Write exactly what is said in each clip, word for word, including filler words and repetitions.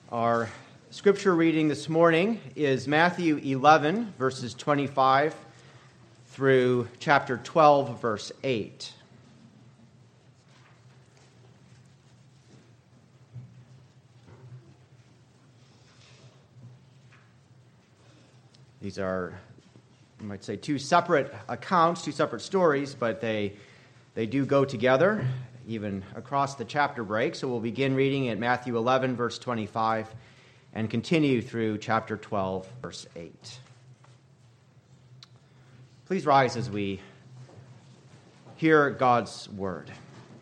Our scripture reading this morning is Matthew eleven, verses twenty-five through chapter twelve, verse eight. These are, you might say, two separate accounts, two separate stories, but they they do go together, even across the chapter break. So we'll begin reading at Matthew eleven, verse twenty-five, and continue through chapter twelve, verse eight. Please rise as we hear God's word.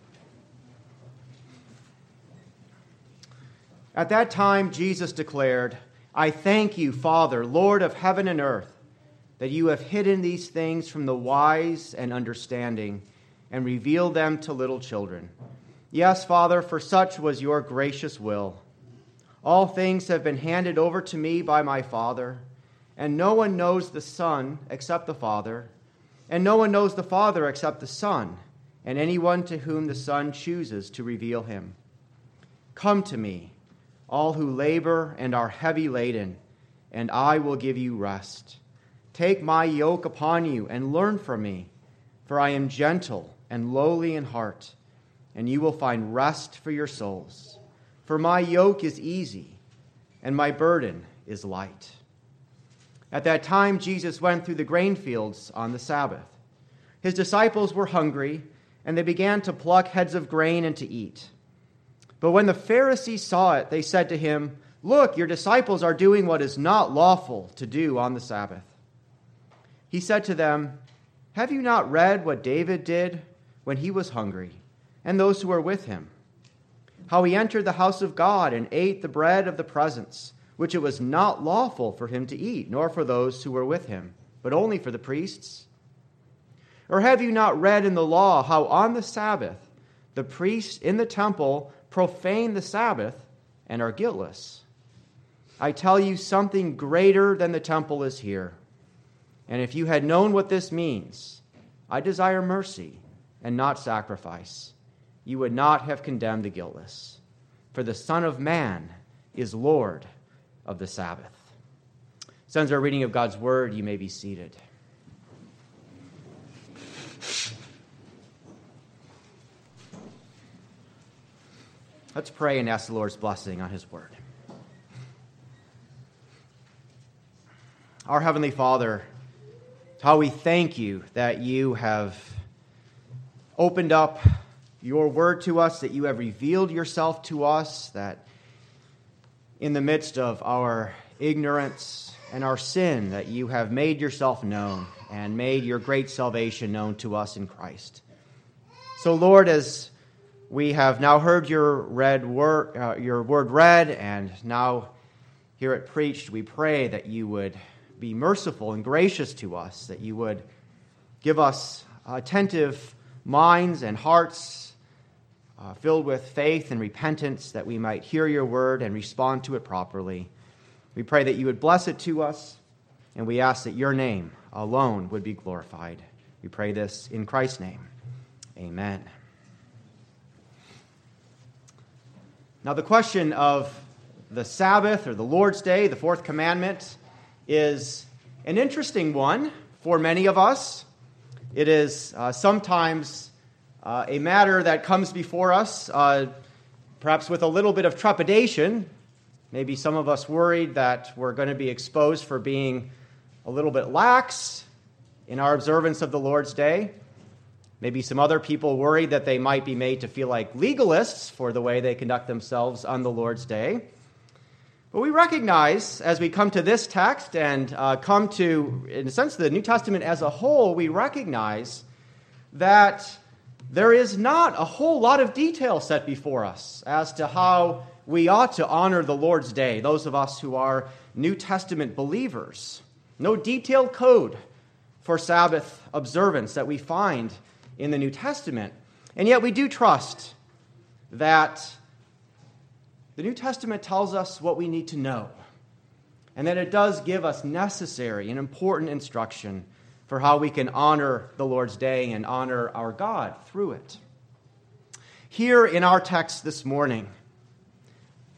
At that time, Jesus declared, "I thank you, Father, Lord of heaven and earth, that you have hidden these things from the wise and understanding and revealed them to little children. Yes, Father, for such was your gracious will. All things have been handed over to me by my Father, and no one knows the Son except the Father, and no one knows the Father except the Son, and anyone to whom the Son chooses to reveal him. Come to me, all who labor and are heavy laden, and I will give you rest. Take my yoke upon you and learn from me, for I am gentle and lowly in heart, and you will find rest for your souls. For my yoke is easy, and my burden is light." At that time, Jesus went through the grain fields on the Sabbath. His disciples were hungry, and they began to pluck heads of grain and to eat. But when the Pharisees saw it, they said to him, "Look, your disciples are doing what is not lawful to do on the Sabbath." He said to them, "Have you not read what David did when he was hungry, and those who were with him? How he entered the house of God and ate the bread of the presence, which it was not lawful for him to eat, nor for those who were with him, but only for the priests? Or have you not read in the law how on the Sabbath the priests in the temple profane the Sabbath and are guiltless? I tell you, something greater than the temple is here. And if you had known what this means, I desire mercy and not sacrifice, you would not have condemned the guiltless. For the Son of Man is Lord of the Sabbath." Sons, our reading of God's word, you may be seated. Let's pray and ask the Lord's blessing on his word. Our Heavenly Father, how we thank you that you have opened up your word to us, that you have revealed yourself to us, that in the midst of our ignorance and our sin, that you have made yourself known and made your great salvation known to us in Christ. So, Lord, as we have now heard your read word, uh, your word read, and now hear it preached, we pray that you would be merciful and gracious to us, that you would give us attentive minds and hearts uh, filled with faith and repentance, that we might hear your word and respond to it properly. We pray that you would bless it to us, and we ask that your name alone would be glorified. We pray this in Christ's name. Amen. Now, the question of the Sabbath or the Lord's Day, the fourth commandment, is an interesting one for many of us. It is uh, sometimes uh, a matter that comes before us, uh, perhaps with a little bit of trepidation. Maybe some of us worried that we're going to be exposed for being a little bit lax in our observance of the Lord's Day. Maybe some other people worried that they might be made to feel like legalists for the way they conduct themselves on the Lord's Day. But we recognize, as we come to this text and uh, come to, in a sense, the New Testament as a whole, we recognize that there is not a whole lot of detail set before us as to how we ought to honor the Lord's Day, those of us who are New Testament believers. No detailed code for Sabbath observance that we find in the New Testament. And yet we do trust that the New Testament tells us what we need to know, and that it does give us necessary and important instruction for how we can honor the Lord's Day and honor our God through it. Here in our text this morning,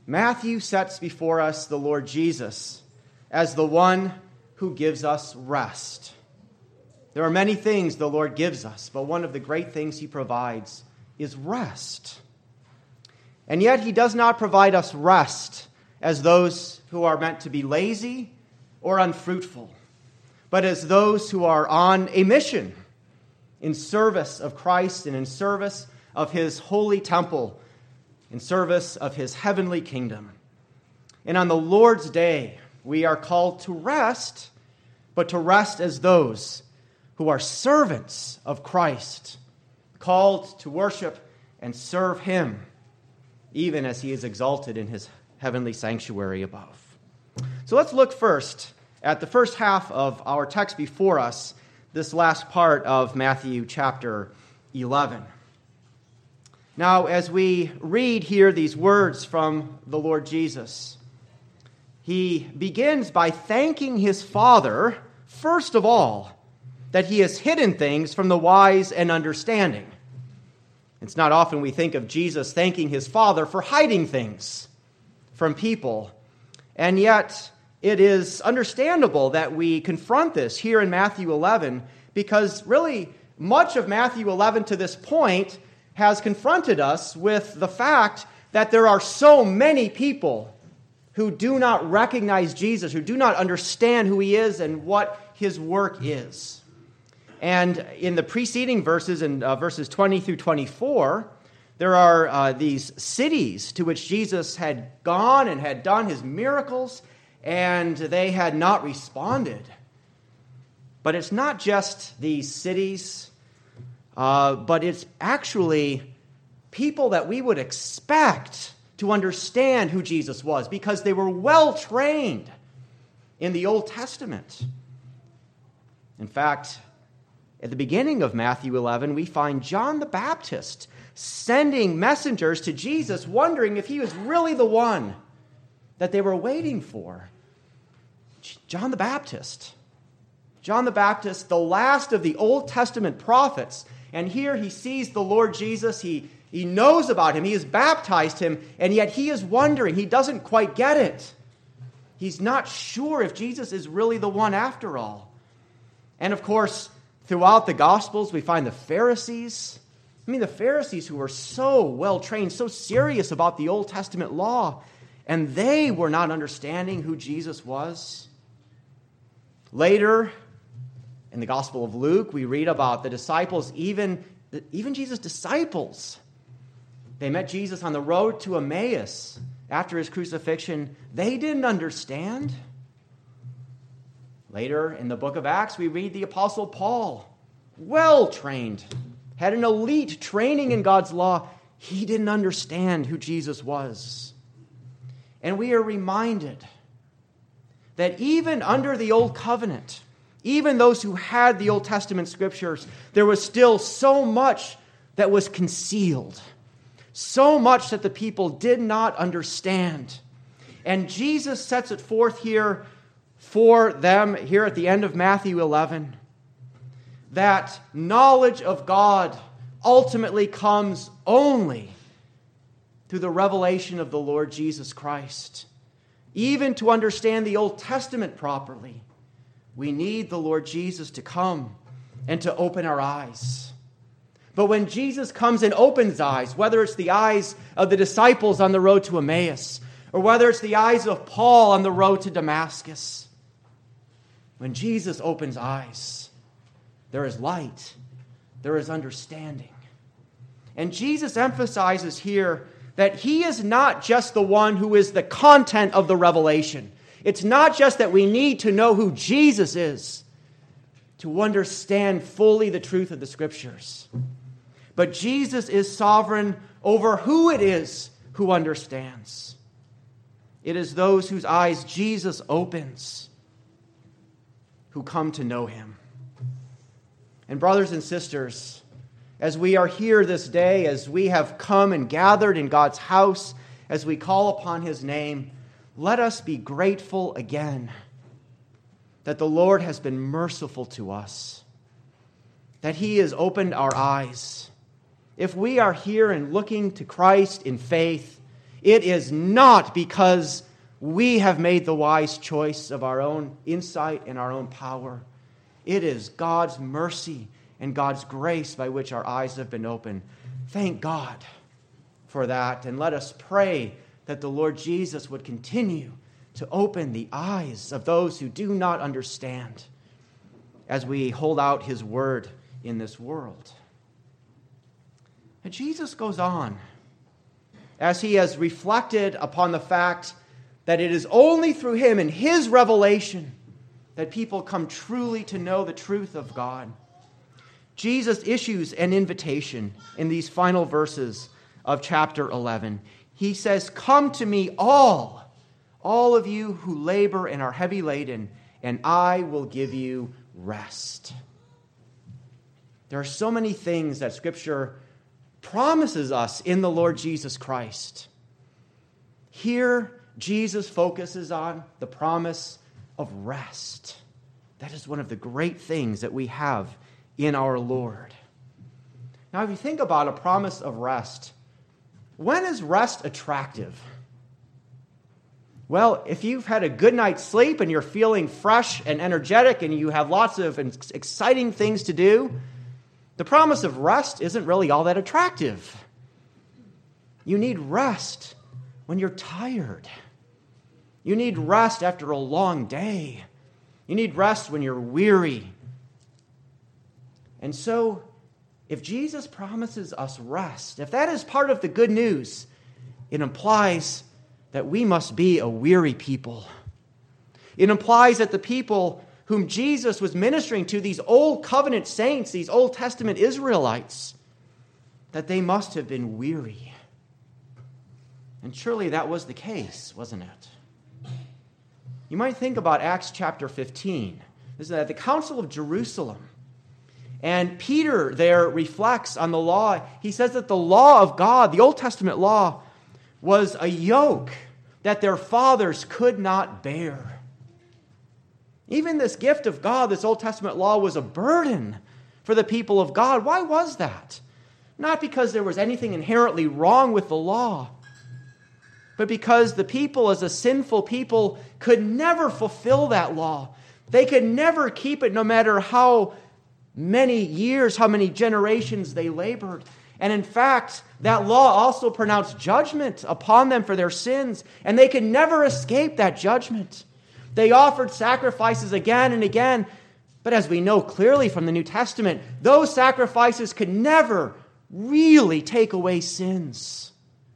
Matthew sets before us the Lord Jesus as the one who gives us rest. There are many things the Lord gives us, but one of the great things he provides is rest. And yet he does not provide us rest as those who are meant to be lazy or unfruitful, but as those who are on a mission in service of Christ and in service of his holy temple, in service of his heavenly kingdom. And on the Lord's day, we are called to rest, but to rest as those who are servants of Christ, called to worship and serve him, even as he is exalted in his heavenly sanctuary above. So let's look first at the first half of our text before us, this last part of Matthew chapter eleven. Now, as we read here these words from the Lord Jesus, he begins by thanking his Father, first of all, that he has hidden things from the wise and understanding. It's not often we think of Jesus thanking his Father for hiding things from people, and yet it is understandable that we confront this here in Matthew eleven, because really much of Matthew eleven to this point has confronted us with the fact that there are so many people who do not recognize Jesus, who do not understand who he is and what his work is. And in the preceding verses, in uh, verses twenty through twenty-four, there are uh, these cities to which Jesus had gone and had done his miracles, and they had not responded. But it's not just these cities, uh, but it's actually people that we would expect to understand who Jesus was, because they were well trained in the Old Testament. In fact, at the beginning of Matthew eleven, we find John the Baptist sending messengers to Jesus, wondering if he was really the one that they were waiting for. John the Baptist. John the Baptist, the last of the Old Testament prophets. And here he sees the Lord Jesus. He, he knows about him. He has baptized him. And yet he is wondering. He doesn't quite get it. He's not sure if Jesus is really the one after all. And of course, throughout the Gospels, we find the Pharisees. I mean, the Pharisees who were so well trained, so serious about the Old Testament law, and they were not understanding who Jesus was. Later, in the Gospel of Luke, we read about the disciples, even, even Jesus' disciples. They met Jesus on the road to Emmaus after his crucifixion. They didn't understand. Later, in the book of Acts, we read the Apostle Paul, well trained, had an elite training in God's law. He didn't understand who Jesus was. And we are reminded that even under the Old Covenant, even those who had the Old Testament scriptures, there was still so much that was concealed, so much that the people did not understand. And Jesus sets it forth here for them, here at the end of Matthew eleven, that knowledge of God ultimately comes only through the revelation of the Lord Jesus Christ. Even to understand the Old Testament properly, we need the Lord Jesus to come and to open our eyes. But when Jesus comes and opens eyes, whether it's the eyes of the disciples on the road to Emmaus, or whether it's the eyes of Paul on the road to Damascus, when Jesus opens eyes, there is light, there is understanding. And Jesus emphasizes here that he is not just the one who is the content of the revelation. It's not just that we need to know who Jesus is to understand fully the truth of the Scriptures. But Jesus is sovereign over who it is who understands. It is those whose eyes Jesus opens who come to know him. And brothers and sisters, as we are here this day, as we have come and gathered in God's house, as we call upon his name, let us be grateful again that the Lord has been merciful to us, that he has opened our eyes. If we are here and looking to Christ in faith, It is not because we have made the wise choice of our own insight and our own power. It is God's mercy and God's grace by which our eyes have been opened. Thank God for that. And let us pray that the Lord Jesus would continue to open the eyes of those who do not understand as we hold out his word in this world. And Jesus goes on as he has reflected upon the fact that it is only through him and his revelation that people come truly to know the truth of God. Jesus issues an invitation in these final verses of chapter eleven. He says, "Come to me all, all of you who labor and are heavy laden, and I will give you rest." There are so many things that Scripture promises us in the Lord Jesus Christ. Here, Jesus focuses on the promise of rest. That is one of the great things that we have in our Lord. Now, if you think about a promise of rest, when is rest attractive? Well, if you've had a good night's sleep and you're feeling fresh and energetic and you have lots of exciting things to do, the promise of rest isn't really all that attractive. You need rest when you're tired. You need rest after a long day. You need rest when you're weary. And so, if Jesus promises us rest, if that is part of the good news, it implies that we must be a weary people. It implies that the people whom Jesus was ministering to, these old covenant saints, these Old Testament Israelites, that they must have been weary. And surely that was the case, wasn't it? You might think about Acts chapter fifteen. This is at the Council of Jerusalem. And Peter there reflects on the law. He says that the law of God, the Old Testament law, was a yoke that their fathers could not bear. Even this gift of God, this Old Testament law, was a burden for the people of God. Why was that? Not because there was anything inherently wrong with the law, but because the people, as a sinful people, could never fulfill that law. They could never keep it, no matter how many years, how many generations they labored. And in fact, that law also pronounced judgment upon them for their sins, and they could never escape that judgment. They offered sacrifices again and again, but as we know clearly from the New Testament, those sacrifices could never really take away sins.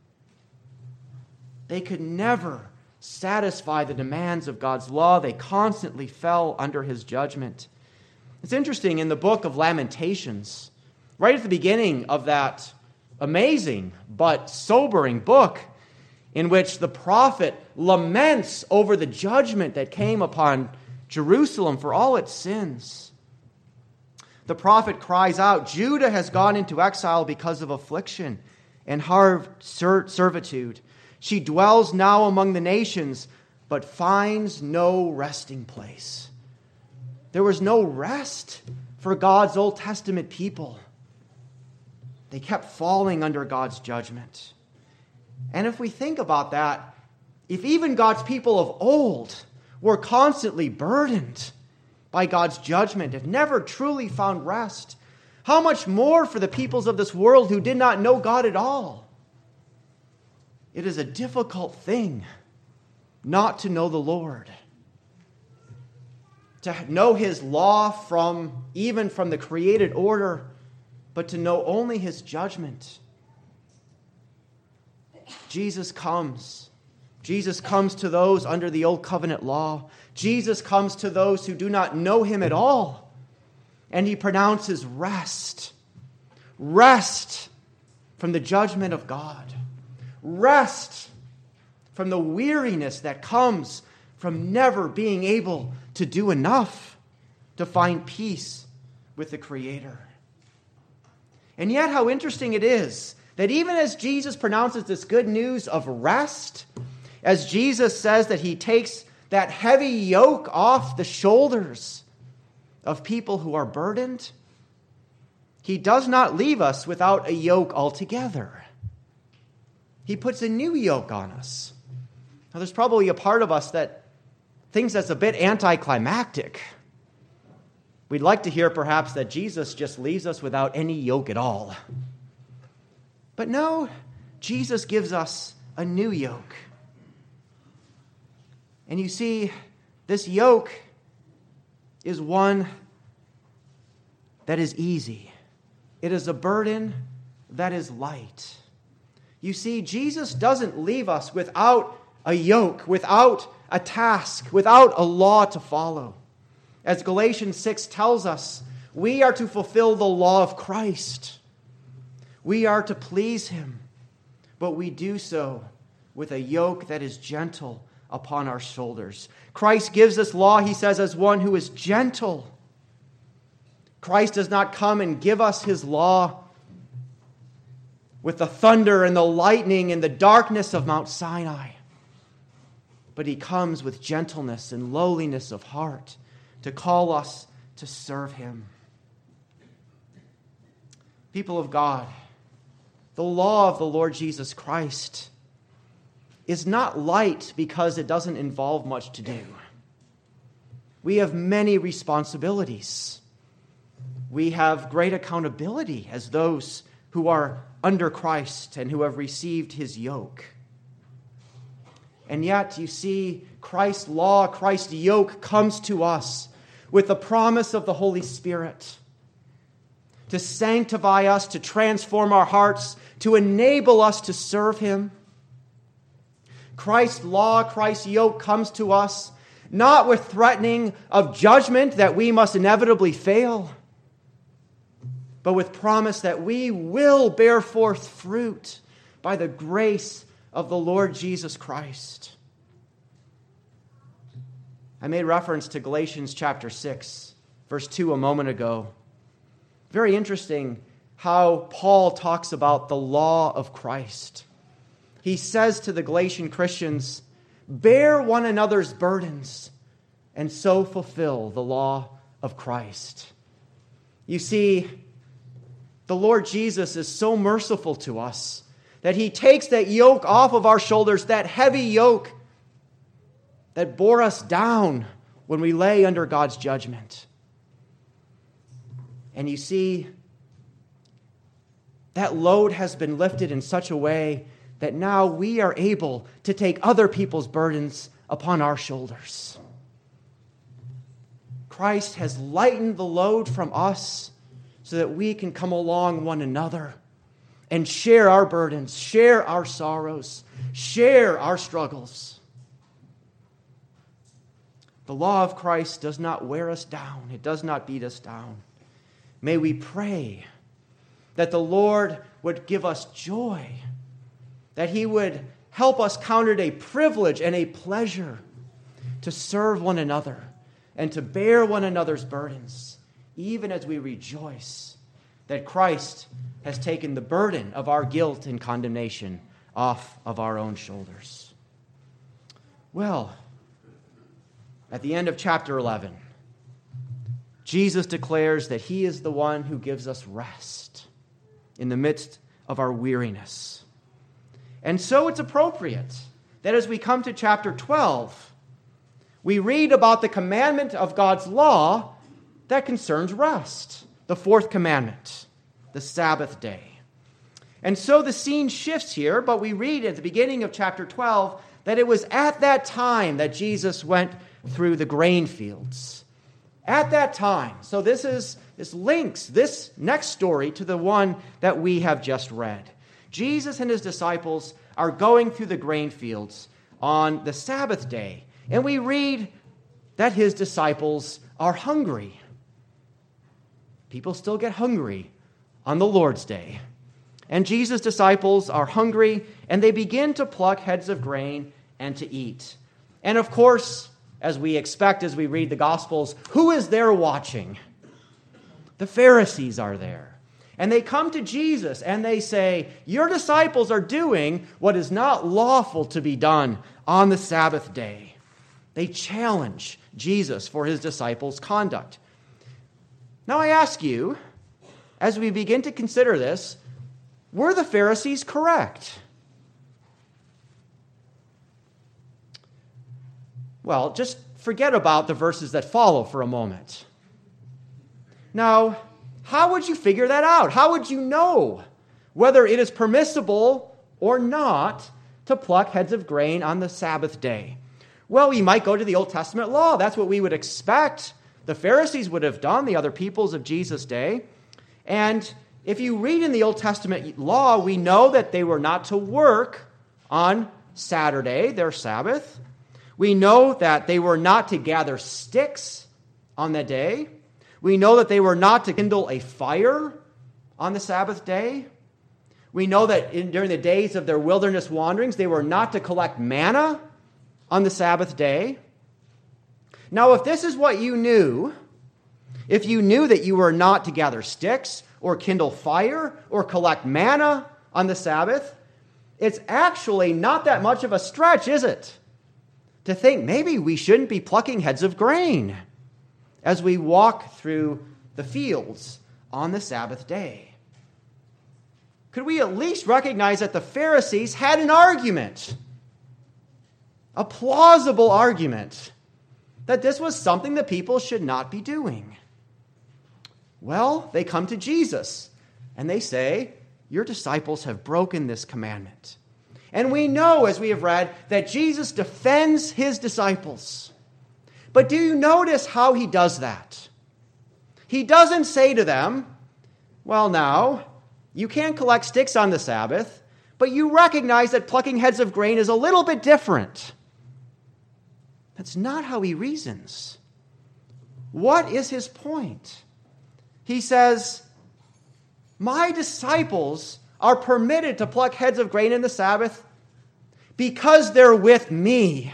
They could never satisfy the demands of God's law. They constantly fell under his judgment. It's interesting, in the book of Lamentations, right at the beginning of that amazing but sobering book, in which the prophet laments over the judgment that came upon Jerusalem for all its sins. The prophet cries out, "Judah has gone into exile because of affliction and hard servitude. She dwells now among the nations, but finds no resting place." There was no rest for God's Old Testament people. They kept falling under God's judgment. And if we think about that, if even God's people of old were constantly burdened by God's judgment and never truly found rest, how much more for the peoples of this world who did not know God at all? It is a difficult thing not to know the Lord, to know his law from even from the created order, but to know only his judgment. Jesus comes. Jesus comes to those under the old covenant law. Jesus comes to those who do not know him at all. And he pronounces rest. Rest from the judgment of God. Rest from the weariness that comes from never being able to do enough to find peace with the Creator. And yet, how interesting it is that even as Jesus pronounces this good news of rest, as Jesus says that he takes that heavy yoke off the shoulders of people who are burdened, he does not leave us without a yoke altogether. He puts a new yoke on us. Now, there's probably a part of us that thinks that's a bit anticlimactic. We'd like to hear perhaps that Jesus just leaves us without any yoke at all. But no, Jesus gives us a new yoke. And you see, this yoke is one that is easy. It is a burden that is light. You see, Jesus doesn't leave us without a yoke, without a task, without a law to follow. As Galatians six tells us, we are to fulfill the law of Christ. We are to please him, but we do so with a yoke that is gentle upon our shoulders. Christ gives this law, he says, as one who is gentle. Christ does not come and give us his law with the thunder and the lightning and the darkness of Mount Sinai, but he comes with gentleness and lowliness of heart to call us to serve him. People of God, the law of the Lord Jesus Christ is not light because it doesn't involve much to do. We have many responsibilities. We have great accountability as those who are under Christ and who have received his yoke. And yet, you see, Christ's law, Christ's yoke comes to us with the promise of the Holy Spirit to sanctify us, to transform our hearts, to enable us to serve him. Christ's law, Christ's yoke comes to us not with threatening of judgment that we must inevitably fail, but with promise that we will bear forth fruit by the grace of the Lord Jesus Christ. I made reference to Galatians chapter six, verse two a moment ago. Very interesting how Paul talks about the law of Christ. He says to the Galatian Christians, bear one another's burdens and so fulfill the law of Christ. You see, the Lord Jesus is so merciful to us that he takes that yoke off of our shoulders, that heavy yoke that bore us down when we lay under God's judgment. And you see, that load has been lifted in such a way that now we are able to take other people's burdens upon our shoulders. Christ has lightened the load from us so that we can come along one another and share our burdens, share our sorrows, share our struggles. The law of Christ does not wear us down. It does not beat us down. May we pray that the Lord would give us joy, that he would help us count it a privilege and a pleasure to serve one another and to bear one another's burdens, even as we rejoice that Christ has taken the burden of our guilt and condemnation off of our own shoulders. Well, at the end of chapter eleven, Jesus declares that he is the one who gives us rest in the midst of our weariness. And so it's appropriate that as we come to chapter twelve, we read about the commandment of God's law that concerns rest, the fourth commandment, the Sabbath day. And so the scene shifts here, but we read at the beginning of chapter twelve that it was at that time that Jesus went through the grain fields. At that time. So this is this links this next story to the one that we have just read. Jesus and his disciples are going through the grain fields on the Sabbath day. And we read that his disciples are hungry. People still get hungry on the Lord's day. And Jesus' disciples are hungry, and they begin to pluck heads of grain and to eat. And of course, as we expect as we read the Gospels, who is there watching? The Pharisees are there. And they come to Jesus and they say, your disciples are doing what is not lawful to be done on the Sabbath day. They challenge Jesus for his disciples' conduct. Now I ask you, as we begin to consider this, were the Pharisees correct? Well, just forget about the verses that follow for a moment. Now, how would you figure that out? How would you know whether it is permissible or not to pluck heads of grain on the Sabbath day? Well, you might go to the Old Testament law. That's what we would expect the Pharisees would have done, the other peoples of Jesus' day. And if you read in the Old Testament law, we know that they were not to work on Saturday, their Sabbath. We know that they were not to gather sticks on that day. We know that they were not to kindle a fire on the Sabbath day. We know that in, during the days of their wilderness wanderings, they were not to collect manna on the Sabbath day. Now, if this is what you knew, if you knew that you were not to gather sticks or kindle fire or collect manna on the Sabbath, it's actually not that much of a stretch, is it? To think maybe we shouldn't be plucking heads of grain as we walk through the fields on the Sabbath day. Could we at least recognize that the Pharisees had an argument, a plausible argument, that this was something the people should not be doing? Well, they come to Jesus and they say, your disciples have broken this commandment. And we know, as we have read, that Jesus defends his disciples. But do you notice how he does that? He doesn't say to them, well, now, you can't collect sticks on the Sabbath, but you recognize that plucking heads of grain is a little bit different. That's not how he reasons. What is his point? He says, my disciples are permitted to pluck heads of grain in the Sabbath because they're with me.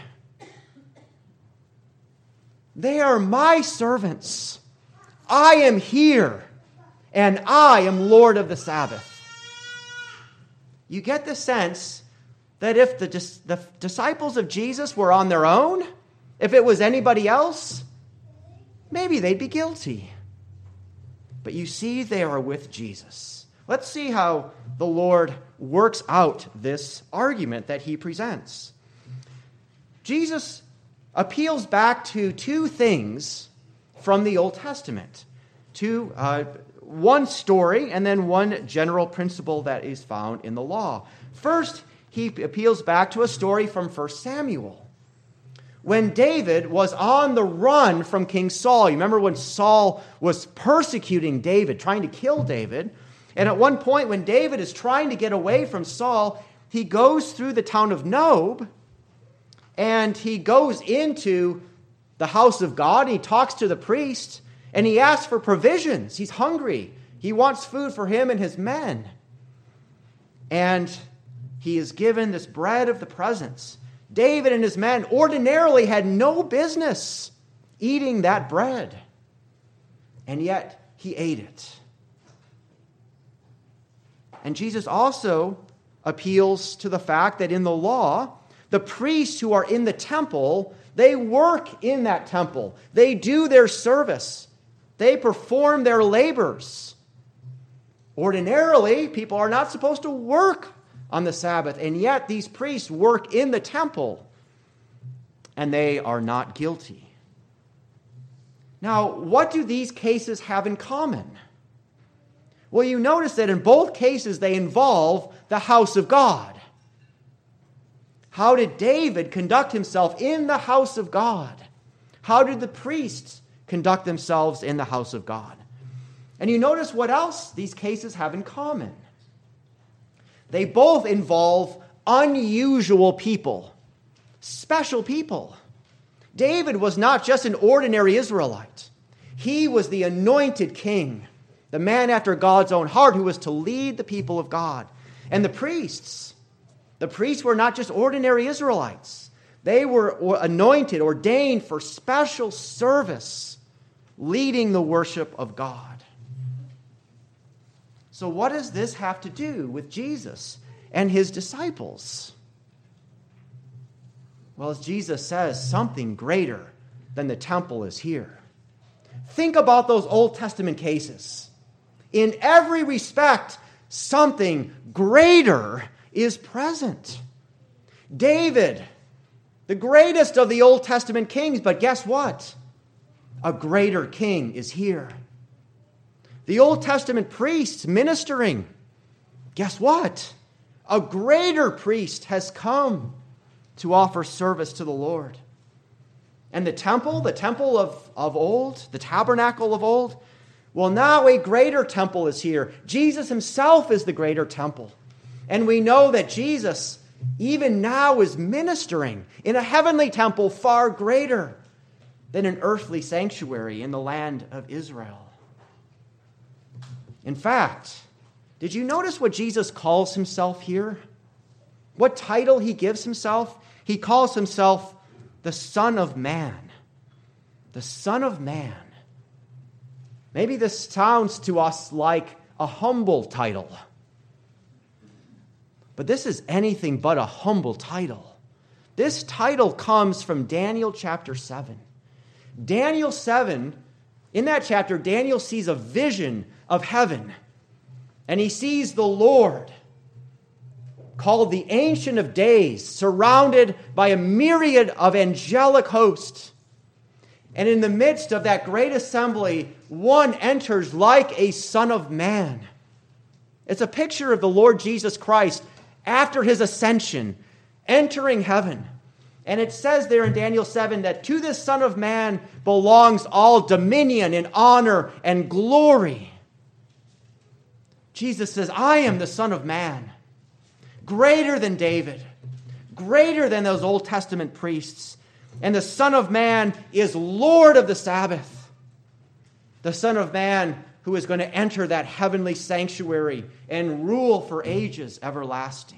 They are my servants. I am here, and I am Lord of the Sabbath. You get the sense that if the, dis- the disciples of Jesus were on their own, if it was anybody else, maybe they'd be guilty. But you see, they are with Jesus. Let's see how the Lord works out this argument that he presents. Jesus appeals back to two things from the Old Testament. Two, uh, one story and then one general principle that is found in the law. First, he appeals back to a story from First Samuel. When David was on the run from King Saul, you remember when Saul was persecuting David, trying to kill David? And at one point when David is trying to get away from Saul, he goes through the town of Nob, and he goes into the house of God, and he talks to the priest, and he asks for provisions. He's hungry. He wants food for him and his men. And he is given this bread of the presence. David and his men ordinarily had no business eating that bread, and yet he ate it. And Jesus also appeals to the fact that in the law, the priests who are in the temple, they work in that temple. They do their service. They perform their labors. Ordinarily, people are not supposed to work on the Sabbath, and yet these priests work in the temple, and they are not guilty. Now, what do these cases have in common? Well, you notice that in both cases they involve the house of God. How did David conduct himself in the house of God? How did the priests conduct themselves in the house of God? And you notice what else these cases have in common. They both involve unusual people, special people. David was not just an ordinary Israelite. He was the anointed king, the man after God's own heart who was to lead the people of God. And the priests, the priests were not just ordinary Israelites. They were anointed, ordained for special service, leading the worship of God. So what does this have to do with Jesus and his disciples? Well, as Jesus says, something greater than the temple is here. Think about those Old Testament cases. In every respect, something greater is present. David the greatest of the Old Testament kings, but guess what? A greater king is here. The Old Testament priests ministering, guess what? A greater priest has come to offer service to the Lord. And the temple, the temple of, of old, the tabernacle of old, well, now a greater temple is here. Jesus himself is the greater temple. And we know that Jesus, even now, is ministering in a heavenly temple far greater than an earthly sanctuary in the land of Israel. In fact, did you notice what Jesus calls himself here? What title he gives himself? He calls himself the Son of Man. The Son of Man. Maybe this sounds to us like a humble title. But this is anything but a humble title. This title comes from Daniel chapter seven. Daniel seven, in that chapter, Daniel sees a vision of heaven. And he sees the Lord, called the Ancient of Days, surrounded by a myriad of angelic hosts. And in the midst of that great assembly, one enters like a son of man. It's a picture of the Lord Jesus Christ after his ascension, entering heaven. And it says there in Daniel seven that to this Son of Man belongs all dominion and honor and glory. Jesus says, I am the Son of Man, greater than David, greater than those Old Testament priests. And the Son of Man is Lord of the Sabbath. The Son of Man who is going to enter that heavenly sanctuary and rule for ages everlasting.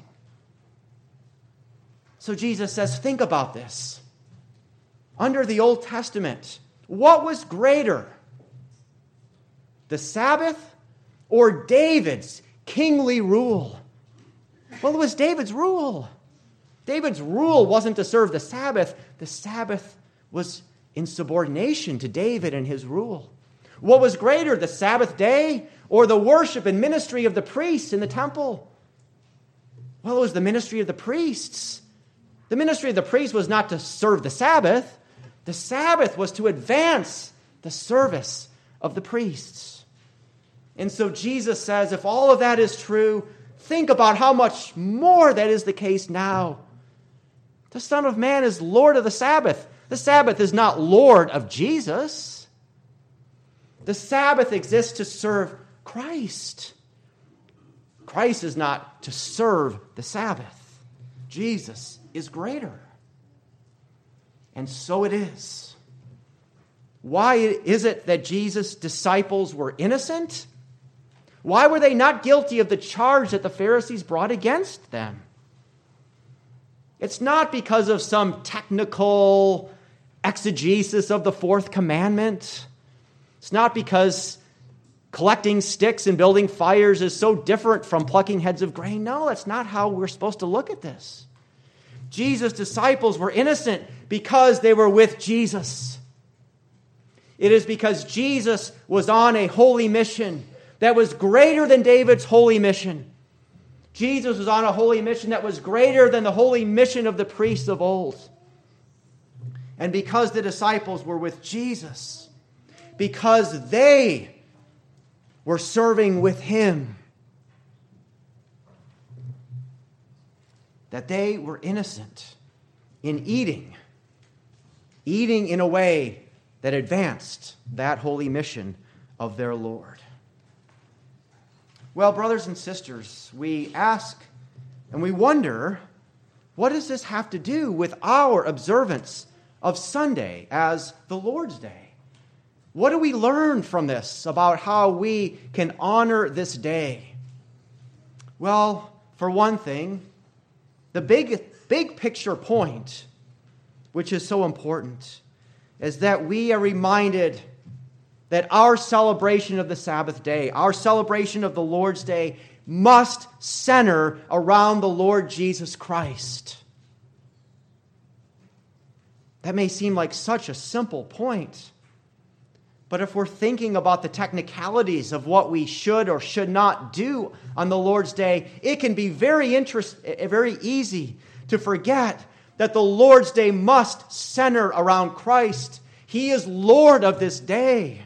So Jesus says, think about this. Under the Old Testament, what was greater? The Sabbath or David's kingly rule? Well, it was David's rule. David's rule wasn't to serve the Sabbath. The Sabbath was in subordination to David and his rule. What was greater, the Sabbath day or the worship and ministry of the priests in the temple? Well, it was the ministry of the priests. The ministry of the priests was not to serve the Sabbath. The Sabbath was to advance the service of the priests. And so Jesus says, if all of that is true, think about how much more that is the case now. The Son of Man is Lord of the Sabbath. The Sabbath is not Lord of Jesus. The Sabbath exists to serve Christ. Christ is not to serve the Sabbath. Jesus is greater. And so it is. Why is it that Jesus' disciples were innocent? Why were they not guilty of the charge that the Pharisees brought against them? It's not because of some technical exegesis of the fourth commandment. It's not because collecting sticks and building fires is so different from plucking heads of grain. No, that's not how we're supposed to look at this. Jesus' disciples were innocent because they were with Jesus. It is because Jesus was on a holy mission that was greater than David's holy mission. Jesus was on a holy mission that was greater than the holy mission of the priests of old. And because the disciples were with Jesus, because they were serving with him, that they were innocent in eating, eating in a way that advanced that holy mission of their Lord. Well, brothers and sisters, we ask and we wonder, what does this have to do with our observance of Sunday as the Lord's Day? What do we learn from this about how we can honor this day? Well, for one thing, the big, big picture point, which is so important, is that we are reminded that our celebration of the Sabbath day, our celebration of the Lord's Day, must center around the Lord Jesus Christ. That may seem like such a simple point, but if we're thinking about the technicalities of what we should or should not do on the Lord's Day, it can be very interest, very easy to forget that the Lord's Day must center around Christ. He is Lord of this day.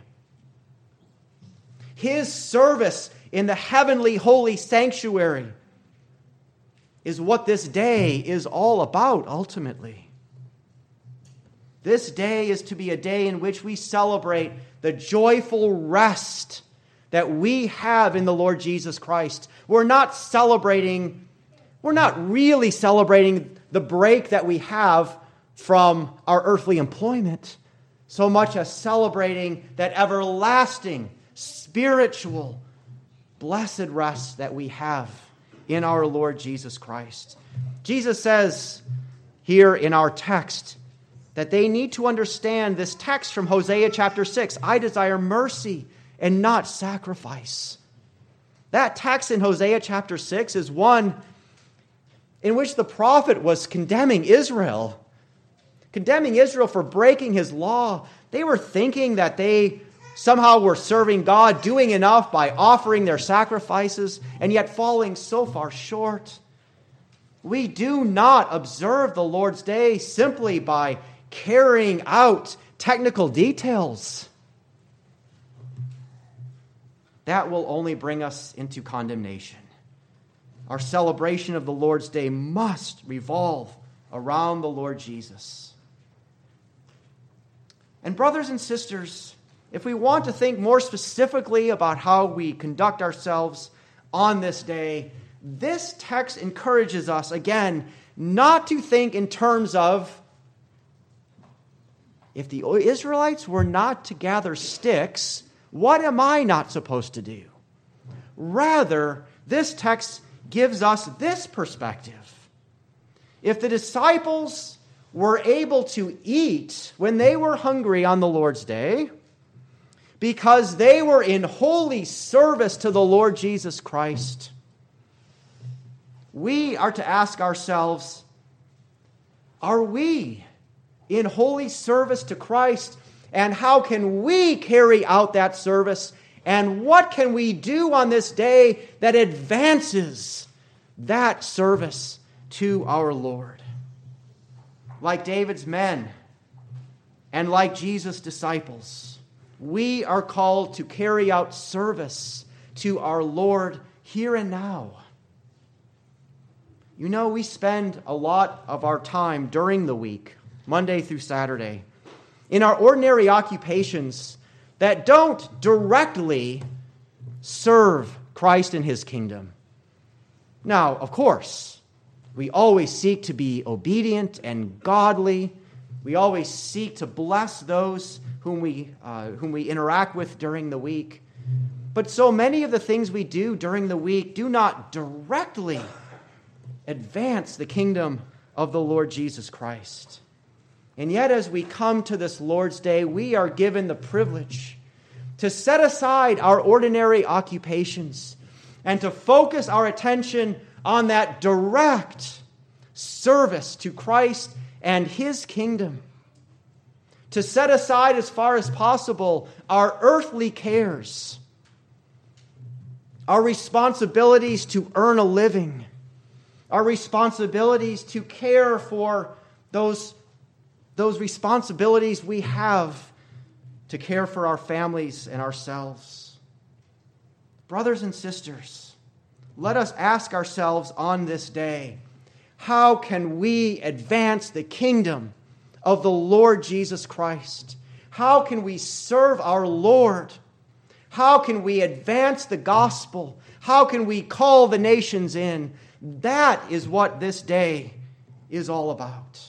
His service in the heavenly holy sanctuary is what this day is all about ultimately. This day is to be a day in which we celebrate the joyful rest that we have in the Lord Jesus Christ. We're not celebrating, we're not really celebrating the break that we have from our earthly employment, so much as celebrating that everlasting, spiritual, blessed rest that we have in our Lord Jesus Christ. Jesus says here in our text that they need to understand this text from Hosea chapter six. I desire mercy and not sacrifice. That text in Hosea chapter six is one in which the prophet was condemning Israel. Condemning Israel for breaking his law. They were thinking that they somehow were serving God, doing enough by offering their sacrifices, and yet falling so far short. We do not observe the Lord's Day simply by carrying out technical details. That will only bring us into condemnation. Our celebration of the Lord's Day must revolve around the Lord Jesus. And brothers and sisters, if we want to think more specifically about how we conduct ourselves on this day, this text encourages us, again, not to think in terms of if the Israelites were not to gather sticks, what am I not supposed to do? Rather, this text gives us this perspective. If the disciples were able to eat when they were hungry on the Lord's Day, because they were in holy service to the Lord Jesus Christ, we are to ask ourselves, are we in holy service to Christ? And how can we carry out that service? And what can we do on this day that advances that service to our Lord? Like David's men and like Jesus' disciples, we are called to carry out service to our Lord here and now. You know, we spend a lot of our time during the week, Monday through Saturday, in our ordinary occupations that don't directly serve Christ and His kingdom. Now, of course, we always seek to be obedient and godly. We always seek to bless those whom we uh, whom we interact with during the week. But so many of the things we do during the week do not directly advance the kingdom of the Lord Jesus Christ. And yet, as we come to this Lord's Day, we are given the privilege to set aside our ordinary occupations and to focus our attention on that direct service to Christ and His kingdom. To set aside as far as possible our earthly cares, our responsibilities to earn a living, our responsibilities to care for those, those responsibilities we have to care for our families and ourselves. Brothers and sisters, let us ask ourselves on this day, how can we advance the kingdom of the Lord Jesus Christ? How can we serve our Lord? How can we advance the gospel? How can we call the nations in? That is what this day is all about.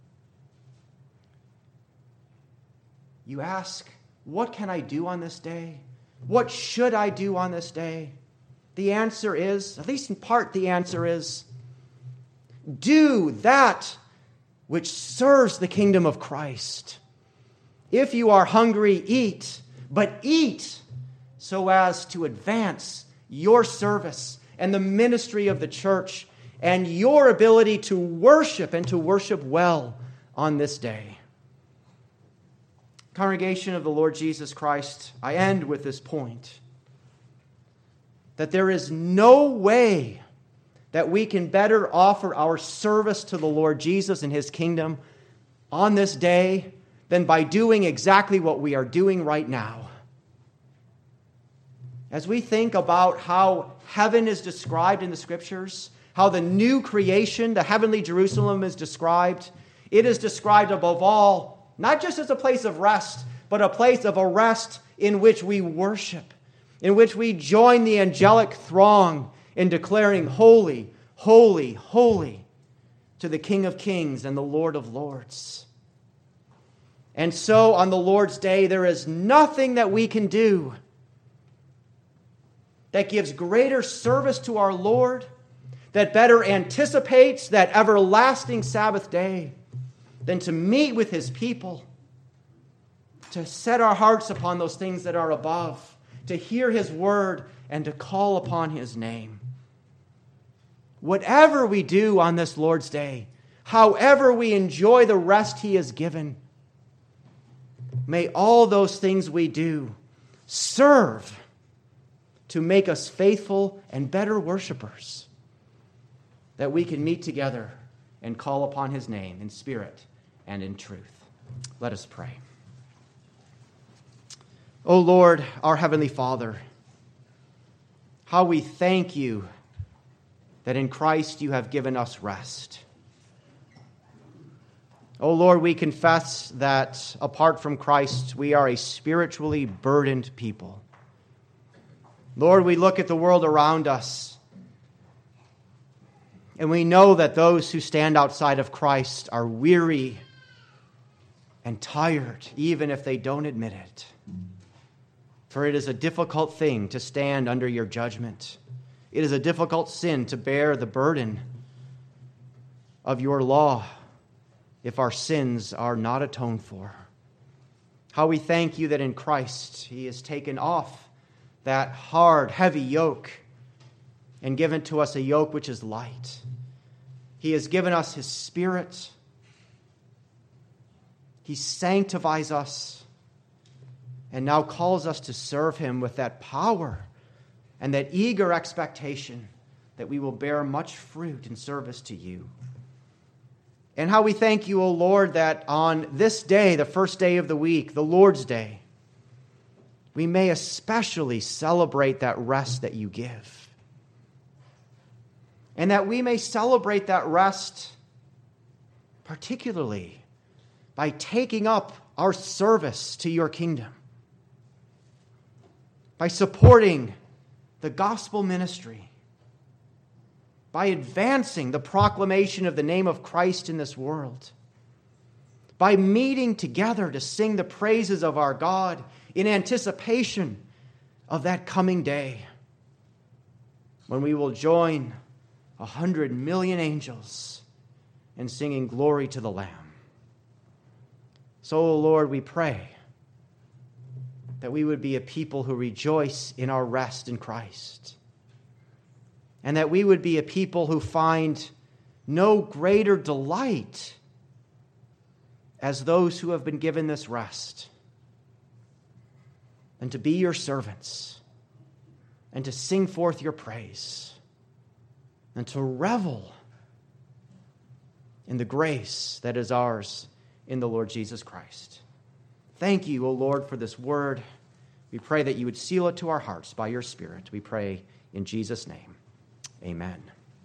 You ask, what can I do on this day? What should I do on this day? The answer is, at least in part the answer is, do that which serves the kingdom of Christ. If you are hungry, eat, but eat so as to advance your service and the ministry of the church and your ability to worship and to worship well on this day. Congregation of the Lord Jesus Christ, I end with this point, that there is no way that we can better offer our service to the Lord Jesus and his kingdom on this day than by doing exactly what we are doing right now. As we think about how heaven is described in the Scriptures, how the new creation, the heavenly Jerusalem, is described, it is described above all, not just as a place of rest, but a place of a rest in which we worship, in which we join the angelic throng in declaring, "Holy, holy, holy to the King of Kings and the Lord of Lords." And so on the Lord's Day, there is nothing that we can do that gives greater service to our Lord, that better anticipates that everlasting Sabbath day, than to meet with his people, to set our hearts upon those things that are above, to hear his word, and to call upon his name. Whatever we do on this Lord's Day, however we enjoy the rest he has given, may all those things we do serve to make us faithful and better worshipers, that we can meet together and call upon his name in spirit and in truth. Let us pray. O Lord, our heavenly Father, how we thank you that in Christ you have given us rest. O Lord, we confess that apart from Christ, we are a spiritually burdened people. Lord, we look at the world around us, and we know that those who stand outside of Christ are weary and tired, even if they don't admit it. For it is a difficult thing to stand under your judgment. It is a difficult sin to bear the burden of your law if our sins are not atoned for. How we thank you that in Christ he has taken off that hard, heavy yoke and given to us a yoke which is light. He has given us his Spirit. He sanctifies us and now calls us to serve him with that power and that eager expectation that we will bear much fruit in service to you. And how we thank you, O Lord, that on this day, the first day of the week, the Lord's Day, we may especially celebrate that rest that you give. And that we may celebrate that rest particularly by taking up our service to your kingdom, by supporting the gospel ministry, by advancing the proclamation of the name of Christ in this world, by meeting together to sing the praises of our God in anticipation of that coming day when we will join a hundred million angels in singing glory to the Lamb. So, O Lord, we pray that we would be a people who rejoice in our rest in Christ, and that we would be a people who find no greater delight as those who have been given this rest than to be your servants and to sing forth your praise and to revel in the grace that is ours in the Lord Jesus Christ. Thank you, O Lord, for this word. We pray that you would seal it to our hearts by your Spirit. We pray in Jesus' name. Amen.